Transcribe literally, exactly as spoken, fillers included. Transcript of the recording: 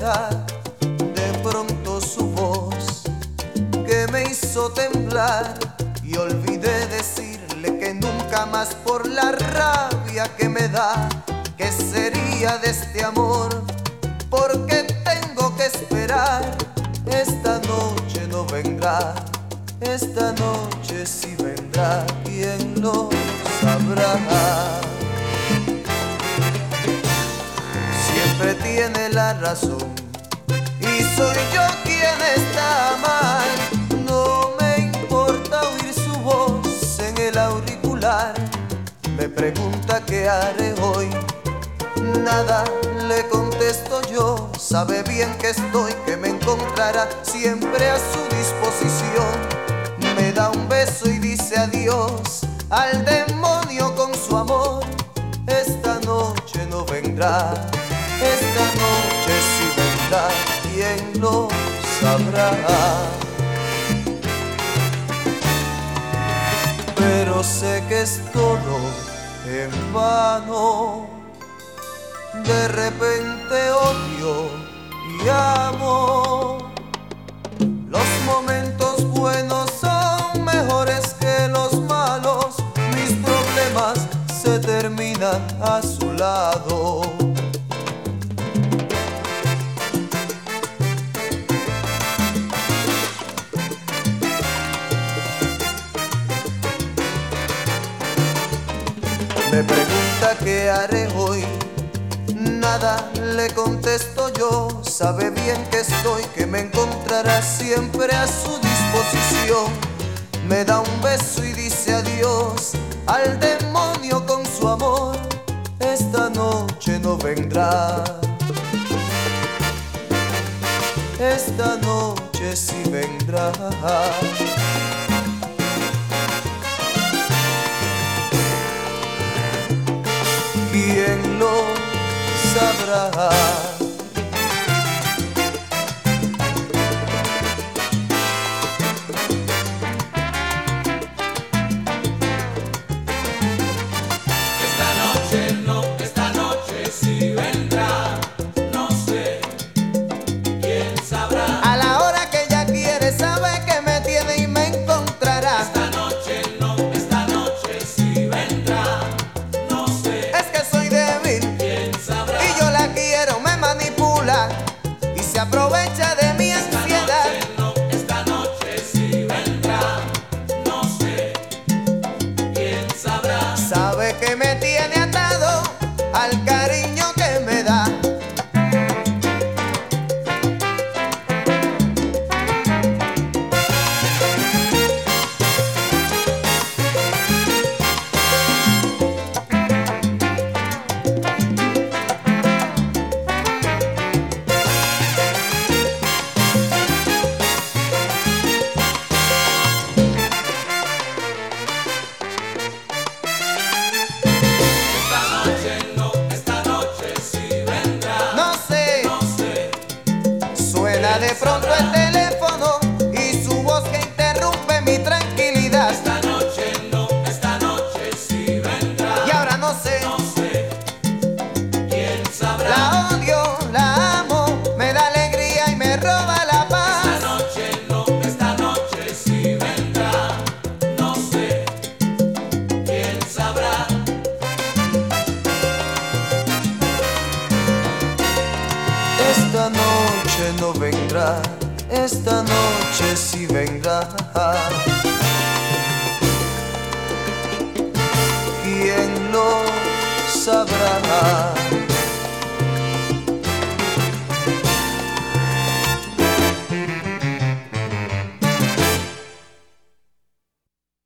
soledad, de pronto su voz que me hizo temblar, y olvidé decirle que nunca más, por la rabia que me da, que sería de este amor, porque tengo que esperar. Esta noche no vendrá, esta noche sí vendrá, ¿quién lo sabrá? Siempre tiene la razón y soy yo quien está mal. No me importa oír su voz en el auricular. Me pregunta qué haré hoy, nada le contesto yo. Sabe bien que estoy, que me encontrará siempre a su disposición. Me da un beso y dice adiós al demonio con su amor. Esta noche no vendrá, esta noche sí vendrá, ¿quién lo sabrá? Pero sé que es todo en vano. De repente odio y amo. Los momentos buenos son mejores que los malos. Mis problemas se terminan a su lado. Me pregunta qué haré hoy, nada le contesto yo. Sabe bien que estoy, que me encontrará siempre a su disposición. Me da un beso y dice adiós al demonio con su amor. Esta noche no vendrá, esta noche sí vendrá. ¿Quién lo sabrá? Esta noche no, esta noche sí vendrá. No sé, quién sabrá. A la hora que ella quiere, sabe que me tiene y me encontrará. Esta noche no, esta noche sí vendrá. No sé, Es que soy débil quién sabrá. y yo la quiero, me manipula y se aprovecha de mi Esta ansiedad. noche no, esta noche sí vendrá. No sé, quién sabrá. Sabe que me tiene atado al cariño que me da. Esta noche no, esta noche sí vendrá. No sé, No sé, suena de pronto el teléfono y su voz que interrumpe mi tranquilidad. esta noche no, esta noche sí vendrá. Y ahora no sé, No sé, quién sabrá. la odio, la amo, me da alegría y me roba la Esta paz. noche no, esta noche sí vendrá. No sé, quién sabrá. Esta noche no vendrá, esta noche sí vendrá. ¿Quién lo sabrá?